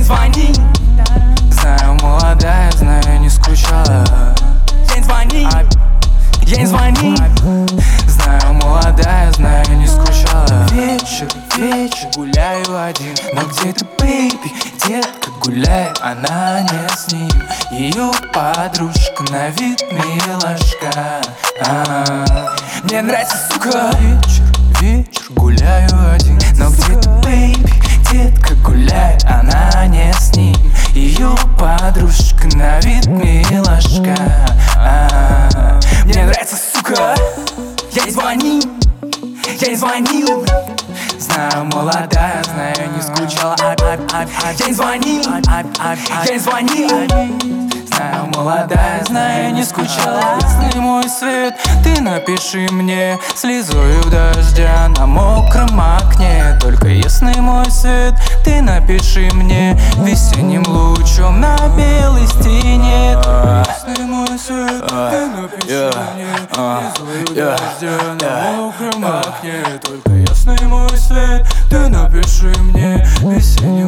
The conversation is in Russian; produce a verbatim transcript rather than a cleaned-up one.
звони. Знаю, молодая, знаю, не скучала. День звони, день звони. Знаю, молодая, знаю, не скучала. Вечер, вечер, гуляю один. Но где ты, бэйби? Детка гуляет, она не с ним. Ее подружка на вид милашка. А-а-а. Мне нравится, сука. Вечер, вечер, гуляю один. Но где ты, бэйби? Детка гуляет, она не с ним. Ее подружка на вид милашка. А-а-а. Мне нравится, сука. Я не звони, я не звонил. Знаю, молодая, знаю, не скучала. Я не звони, я не звонил. Знаю, молодая, знаю, не скучала. Ясный мой свет, ты напиши мне слезою дождя на мокром окне. Только ясный мой свет, ты напиши мне весенним лучом на белой стене. Только ясный мой свет, ты напиши мне слезою дождя на мокром окне. Только ясный мой свет, ты напиши мне весенним